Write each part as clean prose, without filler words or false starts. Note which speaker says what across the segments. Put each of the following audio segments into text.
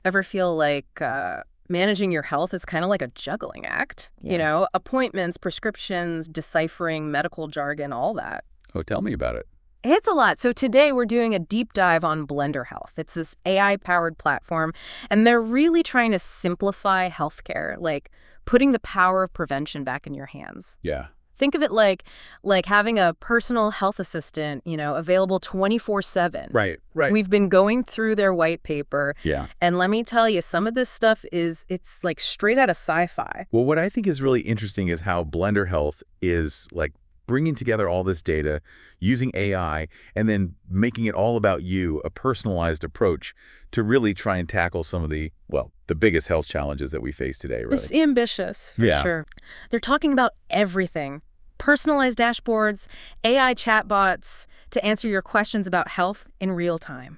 Speaker 1: Ever feel like managing your health is kind of like a juggling act?
Speaker 2: Yeah.
Speaker 1: You know, appointments, prescriptions, deciphering medical jargon, all that.
Speaker 2: Oh, tell me about it.
Speaker 1: It's a lot. So today we're doing a deep dive on Blender Health. It's this AI-powered platform, and they're really trying to simplify healthcare, like putting the power of prevention back in your hands.
Speaker 2: Yeah.
Speaker 1: Think of it like having a personal health assistant, you know, available 24/7.
Speaker 2: Right.
Speaker 1: We've been going through their white paper,
Speaker 2: Yeah.
Speaker 1: and let me tell you, some of this stuff it's like straight out of sci-fi.
Speaker 2: Well, what I think is really interesting is how Blender Health is like bringing together all this data, using AI, and then making it all about you, a personalized approach to really try and tackle some of the biggest health challenges that we face today, really.
Speaker 1: It's ambitious, for sure. They're talking about everything. Personalized dashboards, AI chatbots to answer your questions about health in real time.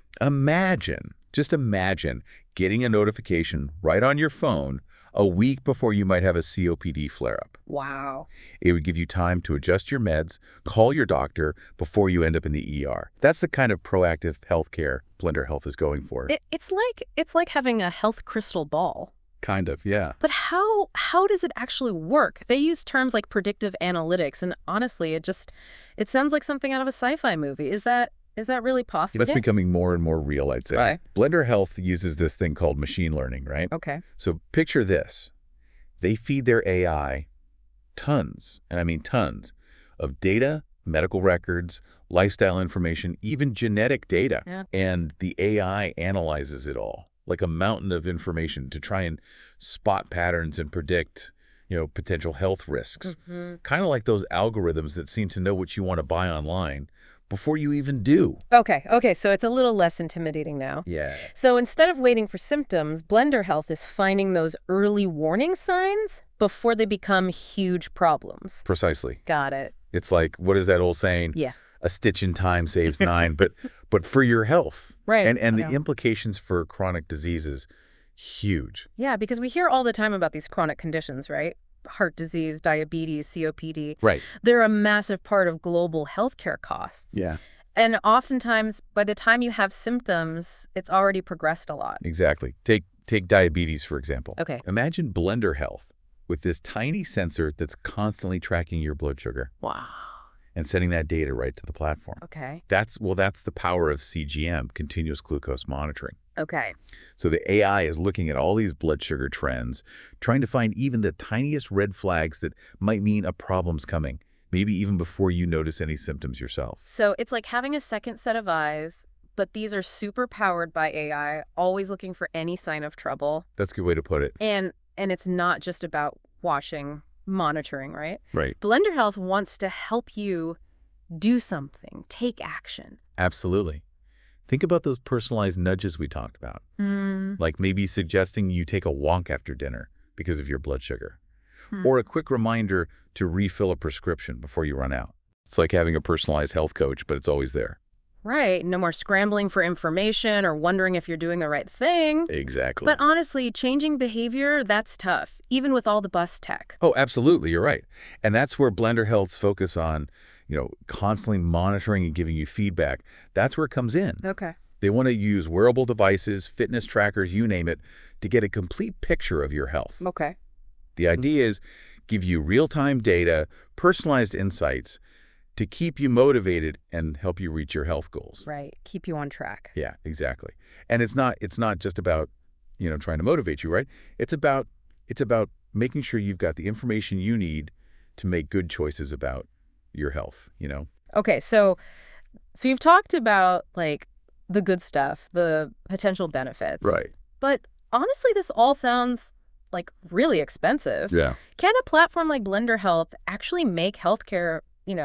Speaker 2: Just imagine getting a notification right on your phone a week before you might have a COPD flare-up.
Speaker 1: Wow.
Speaker 2: It would give you time to adjust your meds, call your doctor before you end up in the ER. That's the kind of proactive healthcare Blender Health is going for.
Speaker 1: It's like having a health crystal ball.
Speaker 2: Kind of, yeah.
Speaker 1: But how does it actually work? They use terms like predictive analytics, and honestly, it sounds like something out of a sci-fi movie. Is that really possible?
Speaker 2: That's becoming more and more real, I'd say.
Speaker 1: Right.
Speaker 2: Blender Health uses this thing called machine learning, right?
Speaker 1: Okay.
Speaker 2: So picture this. They feed their AI tons, and I mean tons, of data, medical records, lifestyle information, even genetic data.
Speaker 1: Yeah.
Speaker 2: And the AI analyzes it all, like a mountain of information, to try and spot patterns and predict, potential health risks.
Speaker 1: Mm-hmm.
Speaker 2: Kind of like those algorithms that seem to know what you want to buy online before you even do.
Speaker 1: Okay, so it's a little less intimidating now.
Speaker 2: Yeah.
Speaker 1: So instead of waiting for symptoms, Blender Health is finding those early warning signs before they become huge problems.
Speaker 2: Precisely.
Speaker 1: Got it.
Speaker 2: It's like, what is that old saying?
Speaker 1: Yeah.
Speaker 2: A stitch in time saves nine, but for your health.
Speaker 1: Right.
Speaker 2: And the implications for chronic diseases, huge.
Speaker 1: Yeah, because we hear all the time about these chronic conditions, right? Heart disease, diabetes, COPD.
Speaker 2: Right.
Speaker 1: They're a massive part of global healthcare costs.
Speaker 2: Yeah.
Speaker 1: And oftentimes, by the time you have symptoms, it's already progressed a lot.
Speaker 2: Exactly. Take diabetes, for example.
Speaker 1: Okay.
Speaker 2: Imagine Blender Health with this tiny sensor that's constantly tracking your blood sugar.
Speaker 1: Wow.
Speaker 2: And sending that data right to the platform.
Speaker 1: Okay.
Speaker 2: That's the power of CGM, continuous glucose monitoring.
Speaker 1: Okay.
Speaker 2: So the AI is looking at all these blood sugar trends, trying to find even the tiniest red flags that might mean a problem's coming, maybe even before you notice any symptoms yourself.
Speaker 1: So it's like having a second set of eyes, but these are super powered by AI, always looking for any sign of trouble.
Speaker 2: That's a good way to put it.
Speaker 1: And it's not just about monitoring, right?
Speaker 2: Right.
Speaker 1: Blender Health wants to help you do something, take action.
Speaker 2: Absolutely. Think about those personalized nudges we talked about, like maybe suggesting you take a walk after dinner because of your blood sugar, or a quick reminder to refill a prescription before you run out. It's like having a personalized health coach, but it's always there.
Speaker 1: Right. No more scrambling for information or wondering if you're doing the right thing.
Speaker 2: Exactly.
Speaker 1: But honestly, changing behavior, that's tough, even with all the bus tech.
Speaker 2: Oh, absolutely. You're right. And that's where Blender Health's focus on, constantly monitoring and giving you feedback. That's where it comes in.
Speaker 1: Okay.
Speaker 2: They want to use wearable devices, fitness trackers, you name it, to get a complete picture of your health.
Speaker 1: Okay.
Speaker 2: The idea is give you real-time data, personalized insights to keep you motivated and help you reach your health goals.
Speaker 1: Right. Keep you on track.
Speaker 2: Yeah, exactly. And it's not just about, trying to motivate you, right? It's about making sure you've got the information you need to make good choices about your health,
Speaker 1: Okay, so you've talked about like the good stuff, the potential benefits.
Speaker 2: Right.
Speaker 1: But honestly, this all sounds like really expensive.
Speaker 2: Yeah.
Speaker 1: Can a platform like Blender Health actually make healthcare,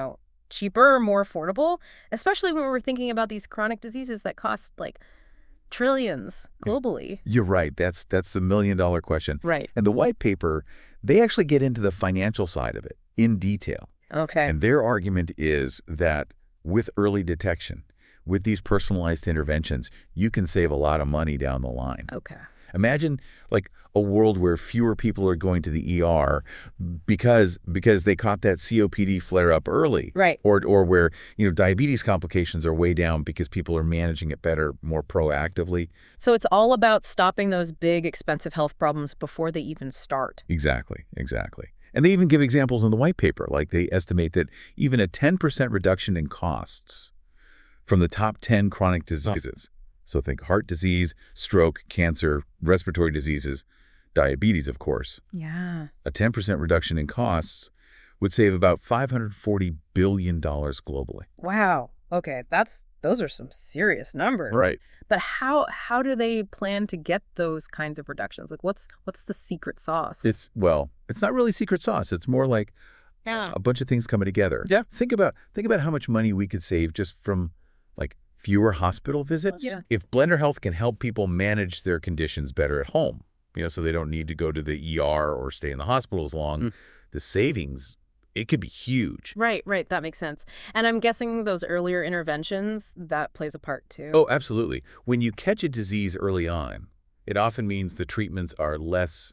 Speaker 1: cheaper or more affordable, especially when we're thinking about these chronic diseases that cost like trillions globally?
Speaker 2: You're right. That's the million-dollar question.
Speaker 1: Right.
Speaker 2: And the white paper, they actually get into the financial side of it in detail.
Speaker 1: Okay.
Speaker 2: And their argument is that with early detection, with these personalized interventions, you can save a lot of money down the line.
Speaker 1: Okay.
Speaker 2: Imagine like a world where fewer people are going to the ER because they caught that COPD flare up early.
Speaker 1: Right.
Speaker 2: Or where, diabetes complications are way down because people are managing it better, more proactively.
Speaker 1: So it's all about stopping those big, expensive health problems before they even start.
Speaker 2: Exactly. And they even give examples in the white paper, like they estimate that even a 10% reduction in costs from the top 10 chronic diseases. So think heart disease, stroke, cancer, respiratory diseases, diabetes, of course.
Speaker 1: Yeah.
Speaker 2: A 10% reduction in costs would save about $540 billion globally.
Speaker 1: Wow. Okay, those are some serious numbers.
Speaker 2: Right.
Speaker 1: But how do they plan to get those kinds of reductions? Like what's the secret sauce?
Speaker 2: It's not really secret sauce. It's more like a bunch of things coming together.
Speaker 3: Yeah.
Speaker 2: Think about how much money we could save just from like fewer hospital visits.
Speaker 1: Yeah.
Speaker 2: If Blender Health can help people manage their conditions better at home, so they don't need to go to the ER or stay in the hospital as long, the savings, it could be huge.
Speaker 1: Right. That makes sense. And I'm guessing those earlier interventions, that plays a part too.
Speaker 2: Oh, absolutely. When you catch a disease early on, it often means the treatments are less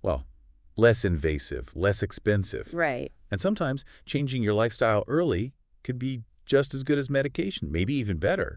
Speaker 2: invasive, less expensive.
Speaker 1: Right.
Speaker 2: And sometimes changing your lifestyle early could be just as good as medication, maybe even better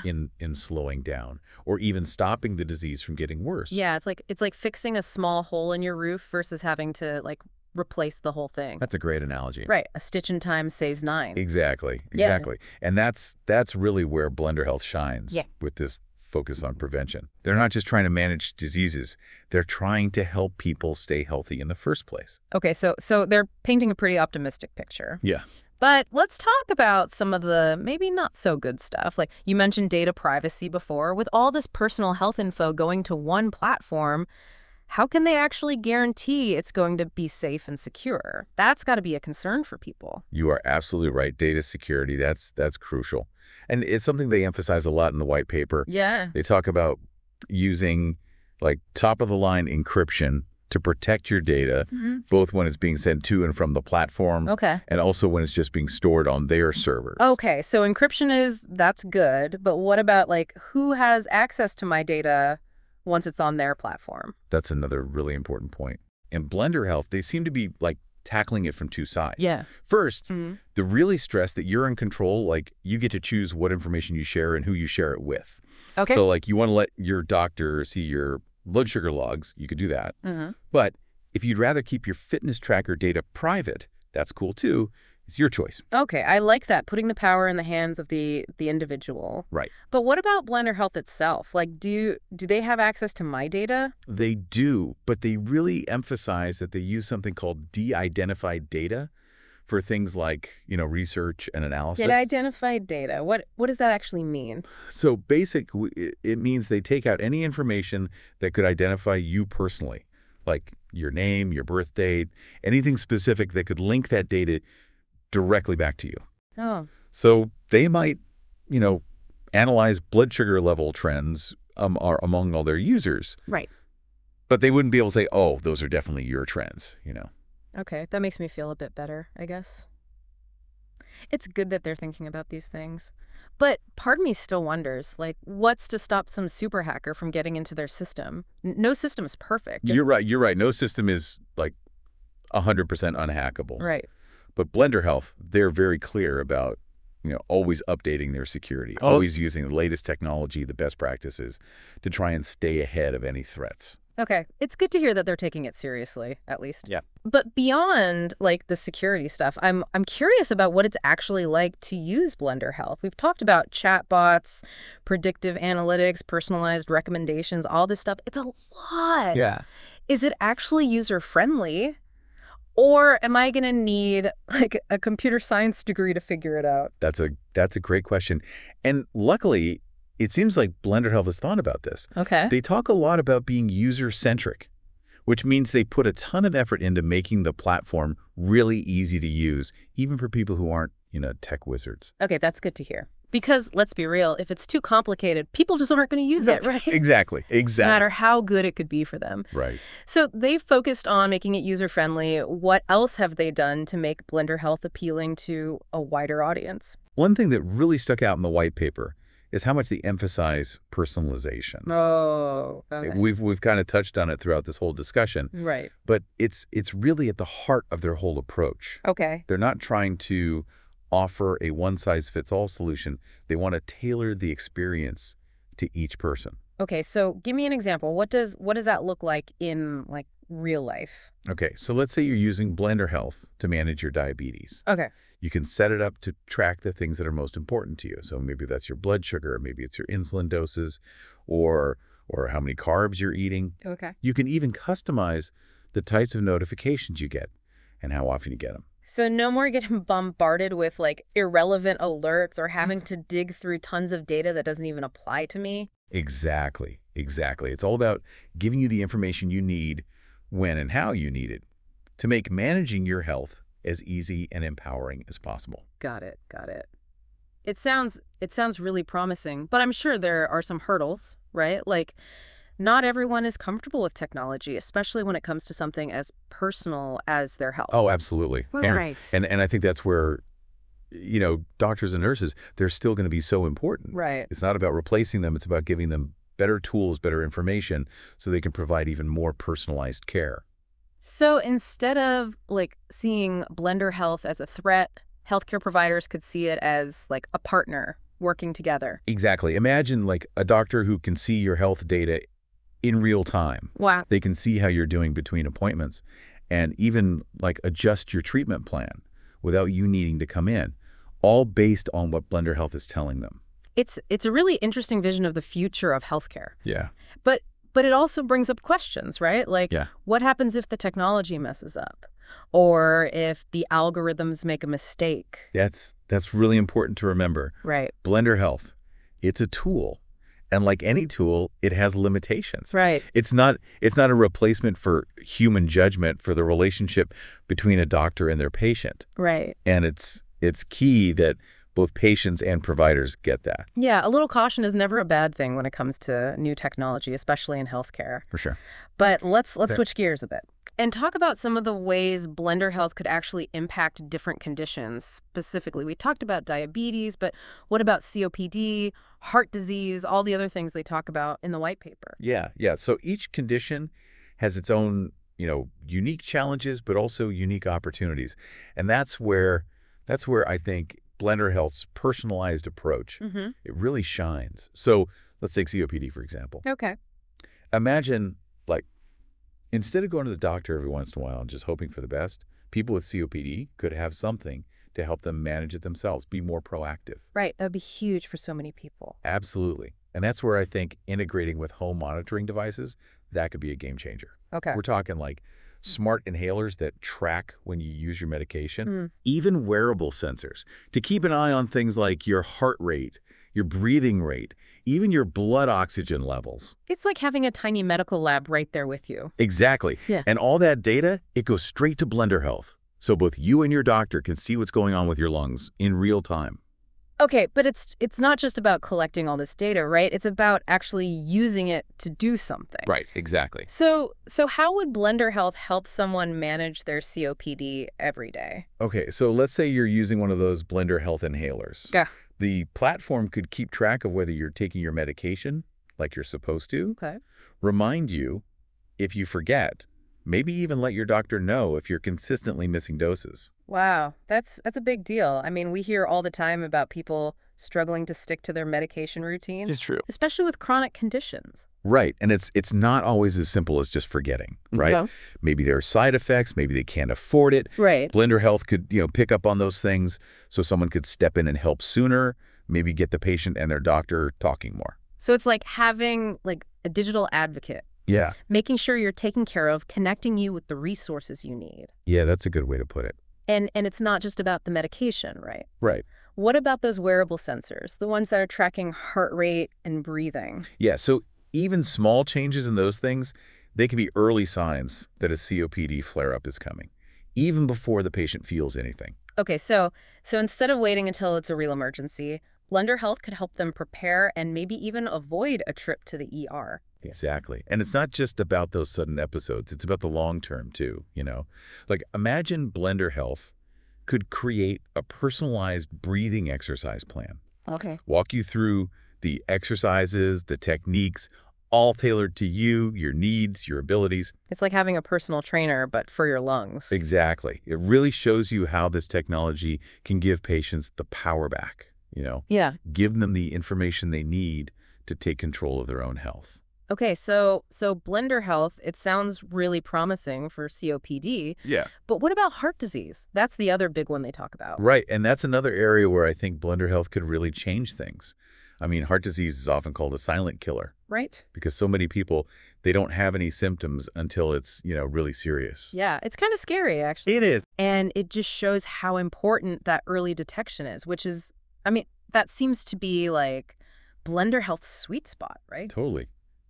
Speaker 2: in slowing down or even stopping the disease from getting worse.
Speaker 1: Yeah, it's like fixing a small hole in your roof versus having to like replace the whole thing.
Speaker 2: That's a great analogy.
Speaker 1: Right. A stitch in time saves 9.
Speaker 2: Exactly.
Speaker 1: Yeah.
Speaker 2: And that's really where Blender Health shines with this focus on prevention. They're not just trying to manage diseases. They're trying to help people stay healthy in the first place.
Speaker 1: Okay, so they're painting a pretty optimistic picture.
Speaker 2: Yeah.
Speaker 1: But let's talk about some of the maybe not so good stuff. Like you mentioned data privacy before. With all this personal health info going to one platform, how can they actually guarantee it's going to be safe and secure? That's got to be a concern for people.
Speaker 2: You are absolutely right. Data security, that's crucial. And it's something they emphasize a lot in the white paper.
Speaker 1: Yeah.
Speaker 2: They talk about using like top-of-the-line encryption to protect your data, both when it's being sent to and from the platform, and also when it's just being stored on their servers.
Speaker 1: Okay, so encryption that's good, but what about like who has access to my data once it's on their platform?
Speaker 2: That's another really important point. In Blender Health, they seem to be like tackling it from two sides.
Speaker 1: Yeah.
Speaker 2: First, they really stress that you're in control, like you get to choose what information you share and who you share it with.
Speaker 1: Okay.
Speaker 2: So like you want to let your doctor see your blood sugar logs, you could do that. But if you'd rather keep your fitness tracker data private, that's cool too. It's your choice.
Speaker 1: Okay, I like that, putting the power in the hands of the individual.
Speaker 2: Right.
Speaker 1: But what about Blender Health itself? Like, do they have access to my data?
Speaker 2: They do, but they really emphasize that they use something called de-identified data for things like, research and analysis.
Speaker 1: De-identified data. What does that actually mean?
Speaker 2: So it means they take out any information that could identify you personally, like your name, your birth date, anything specific that could link that data directly back to you.
Speaker 1: Oh.
Speaker 2: So they might, analyze blood sugar level trends among all their users.
Speaker 1: Right.
Speaker 2: But they wouldn't be able to say, oh, those are definitely your trends,
Speaker 1: Okay, that makes me feel a bit better, I guess. It's good that they're thinking about these things. But part of me still wonders, like, what's to stop some super hacker from getting into their system? No system is perfect.
Speaker 2: You're right. No system is, like, 100% unhackable.
Speaker 1: Right.
Speaker 2: But Blender Health, they're very clear about, always updating their security, always using the latest technology, the best practices to try and stay ahead of any threats.
Speaker 1: Okay. It's good to hear that they're taking it seriously, at least.
Speaker 2: Yeah.
Speaker 1: But beyond, like, the security stuff, I'm curious about what it's actually like to use Blender Health. We've talked about chatbots, predictive analytics, personalized recommendations, all this stuff. It's a lot.
Speaker 3: Yeah.
Speaker 1: Is it actually user-friendly? Or am I going to need, like, a computer science degree to figure it out?
Speaker 2: That's a great question. And luckily, it seems like Blender Health has thought about this.
Speaker 1: Okay.
Speaker 2: They talk a lot about being user-centric, which means they put a ton of effort into making the platform really easy to use, even for people who aren't, tech wizards.
Speaker 1: Okay, that's good to hear. Because, let's be real, if it's too complicated, people just aren't going to use it, right?
Speaker 2: Exactly.
Speaker 1: No matter how good it could be for them.
Speaker 2: Right.
Speaker 1: So they've focused on making it user-friendly. What else have they done to make Blender Health appealing to a wider audience?
Speaker 2: One thing that really stuck out in the white paper is how much they emphasize personalization.
Speaker 1: Oh, okay.
Speaker 2: We've kind of touched on it throughout this whole discussion,
Speaker 1: Right.
Speaker 2: but it's really at the heart of their whole approach.
Speaker 1: Okay.
Speaker 2: They're not trying to offer a one-size-fits-all solution. They want to tailor the experience to each person.
Speaker 1: Okay, so give me an example. What does that look like in like real life?
Speaker 2: Okay, so let's say you're using Blender Health to manage your diabetes.
Speaker 1: Okay.
Speaker 2: You can set it up to track the things that are most important to you. So maybe that's your blood sugar, maybe it's your insulin doses, or how many carbs you're eating.
Speaker 1: Okay.
Speaker 2: You can even customize the types of notifications you get and how often you get them.
Speaker 1: So no more getting bombarded with like irrelevant alerts or having to dig through tons of data that doesn't even apply to me.
Speaker 2: Exactly. It's all about giving you the information you need when and how you need it to make managing your health as easy and empowering as possible.
Speaker 1: Got it. It sounds really promising, but I'm sure there are some hurdles, right? Like not everyone is comfortable with technology, especially when it comes to something as personal as their health.
Speaker 2: Oh, absolutely.
Speaker 1: Right.
Speaker 2: And I think that's where, doctors and nurses, they're still going to be so important.
Speaker 1: Right.
Speaker 2: It's not about replacing them. It's about giving them better tools, better information, so they can provide even more personalized care.
Speaker 1: So instead of like seeing Blender Health as a threat, healthcare providers could see it as like a partner working together.
Speaker 2: Exactly. Imagine like a doctor who can see your health data in real time.
Speaker 1: Wow.
Speaker 2: They can see how you're doing between appointments and even like adjust your treatment plan without you needing to come in, all based on what Blender Health is telling them.
Speaker 1: It's a really interesting vision of the future of healthcare.
Speaker 2: Yeah.
Speaker 1: But it also brings up questions, right? Like, what happens if the technology messes up? Or if the algorithms make a mistake?
Speaker 2: That's really important to remember.
Speaker 1: Right.
Speaker 2: Blender Health, it's a tool. And like any tool, it has limitations.
Speaker 1: Right.
Speaker 2: It's not a replacement for human judgment, for the relationship between a doctor and their patient.
Speaker 1: Right.
Speaker 2: And it's key that both patients and providers get that.
Speaker 1: Yeah, a little caution is never a bad thing when it comes to new technology, especially in healthcare.
Speaker 2: For sure.
Speaker 1: But let's switch gears a bit and talk about some of the ways Blender Health could actually impact different conditions. Specifically, we talked about diabetes, but what about COPD, heart disease, all the other things they talk about in the white paper?
Speaker 2: Yeah. So each condition has its own, unique challenges, but also unique opportunities. And that's where I think Blender Health's personalized approach, it really shines. So let's take COPD, for example.
Speaker 1: Okay.
Speaker 2: Imagine, like, instead of going to the doctor every once in a while and just hoping for the best, people with COPD could have something to help them manage it themselves, be more proactive.
Speaker 1: Right. That would be huge for so many people.
Speaker 2: Absolutely. And that's where I think integrating with home monitoring devices, that could be a game changer.
Speaker 1: Okay.
Speaker 2: We're talking like smart inhalers that track when you use your medication, even wearable sensors to keep an eye on things like your heart rate, your breathing rate, even your blood oxygen levels.
Speaker 1: It's like having a tiny medical lab right there with you.
Speaker 2: Exactly.
Speaker 1: Yeah.
Speaker 2: And all that data, it goes straight to Blender Health. So both you and your doctor can see what's going on with your lungs in real time.
Speaker 1: Okay, but it's not just about collecting all this data, right? It's about actually using it to do something.
Speaker 2: Right, exactly.
Speaker 1: So how would Blender Health help someone manage their COPD every day?
Speaker 2: Okay, so let's say you're using one of those Blender Health inhalers.
Speaker 1: Yeah.
Speaker 2: The platform could keep track of whether you're taking your medication like you're supposed to,
Speaker 1: Okay.
Speaker 2: remind you if you forget, maybe even let your doctor know if you're consistently missing doses.
Speaker 1: Wow, that's a big deal. I mean, we hear all the time about people struggling to stick to their medication routines.
Speaker 2: It's true.
Speaker 1: Especially with chronic conditions.
Speaker 2: Right, and it's not always as simple as just forgetting, right?
Speaker 1: No.
Speaker 2: Maybe there are side effects, maybe they can't afford it.
Speaker 1: Right.
Speaker 2: Blender Health could, pick up on those things so someone could step in and help sooner, maybe get the patient and their doctor talking more.
Speaker 1: So it's like having like a digital advocate.
Speaker 2: Yeah.
Speaker 1: Making sure you're taken care of, connecting you with the resources you need.
Speaker 2: Yeah, that's a good way to put it.
Speaker 1: And it's not just about the medication, right?
Speaker 2: Right.
Speaker 1: What about those wearable sensors, the ones that are tracking heart rate and breathing?
Speaker 2: Yeah, so even small changes in those things, they can be early signs that a COPD flare-up is coming, even before the patient feels anything.
Speaker 1: Okay, so instead of waiting until it's a real emergency, Blender Health could help them prepare and maybe even avoid a trip to the ER.
Speaker 2: Exactly. And it's not just about those sudden episodes. It's about the long term, too, Like, imagine Blender Health could create a personalized breathing exercise plan.
Speaker 1: Okay.
Speaker 2: Walk you through The exercises, the techniques, all tailored to you, your needs, your abilities.
Speaker 1: It's like having a personal trainer, but for your lungs.
Speaker 2: Exactly. It really shows you how this technology can give patients the power back,
Speaker 1: Yeah.
Speaker 2: give them the information they need to take control of their own health.
Speaker 1: Okay, so Blender Health, it sounds really promising for COPD,
Speaker 2: Yeah.
Speaker 1: but what about heart disease? That's the other big one they talk about.
Speaker 2: Right. And that's another area where I think Blender Health could really change things. I mean, heart disease is often called a silent killer
Speaker 1: Right?
Speaker 2: because so many people, they don't have any symptoms until it's, really serious.
Speaker 1: Yeah, it's kind of scary, actually.
Speaker 2: It is.
Speaker 1: And it just shows how important that early detection is, which is, I mean, that seems to be like Blender Health's sweet spot, right?
Speaker 2: Totally.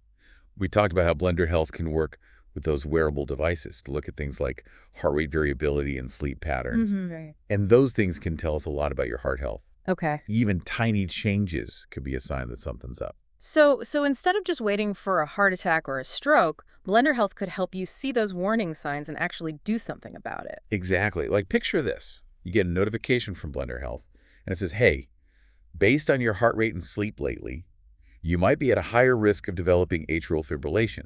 Speaker 2: We talked about how Blender Health can work with those wearable devices to look at things like heart rate variability and sleep patterns.
Speaker 1: Right.
Speaker 2: And those things can tell us a lot about your heart health.
Speaker 1: Okay.
Speaker 2: Even tiny changes could be a sign that something's up.
Speaker 1: So instead of just waiting for a heart attack or a stroke, Blender Health could help you see those warning signs and actually do something about it.
Speaker 2: Exactly. Like picture this. You get a notification from Blender Health and it says, hey, based on your heart rate and sleep lately, you might be at a higher risk of developing atrial fibrillation.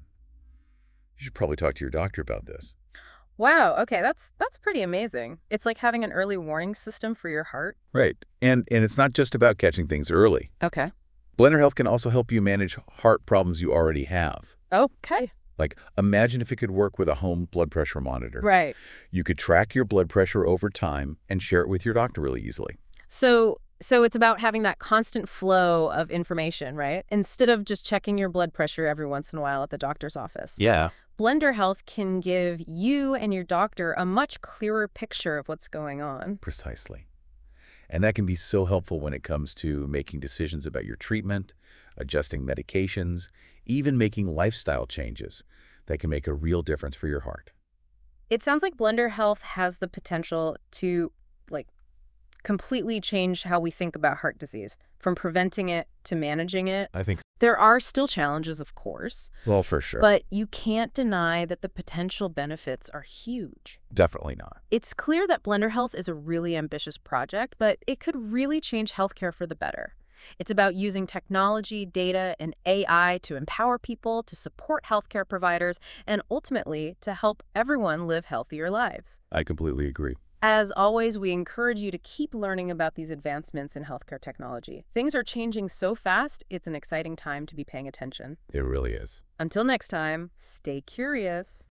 Speaker 2: You should probably talk to your doctor about this.
Speaker 1: Wow, okay, that's pretty amazing. It's like having an early warning system for your heart.
Speaker 2: Right. And it's not just about catching things early.
Speaker 1: Okay.
Speaker 2: Blender Health can also help you manage heart problems you already have.
Speaker 1: Okay.
Speaker 2: Like, imagine if it could work with a home blood pressure monitor.
Speaker 1: Right.
Speaker 2: You could track your blood pressure over time and share it with your doctor really easily.
Speaker 1: So it's about having that constant flow of information, right? Instead of just checking your blood pressure every once in a while at the doctor's office.
Speaker 2: Yeah.
Speaker 1: Blender Health can give you and your doctor a much clearer picture of what's going on.
Speaker 2: Precisely. And that can be so helpful when it comes to making decisions about your treatment, adjusting medications, even making lifestyle changes that can make a real difference for your heart.
Speaker 1: It sounds like Blender Health has the potential to, like, completely change how we think about heart disease, from preventing it to managing it.
Speaker 2: I think,
Speaker 1: There are still challenges, of course,
Speaker 2: well, for sure.
Speaker 1: but you can't deny that the potential benefits are huge.
Speaker 2: Definitely not.
Speaker 1: It's clear that Blender Health is a really ambitious project, but it could really change healthcare for the better. It's about using technology, data, and AI to empower people, to support healthcare providers, and ultimately to help everyone live healthier lives.
Speaker 2: I completely agree.
Speaker 1: As always, we encourage you to keep learning about these advancements in healthcare technology. Things are changing so fast, it's an exciting time to be paying attention.
Speaker 2: It really is.
Speaker 1: Until next time, stay curious.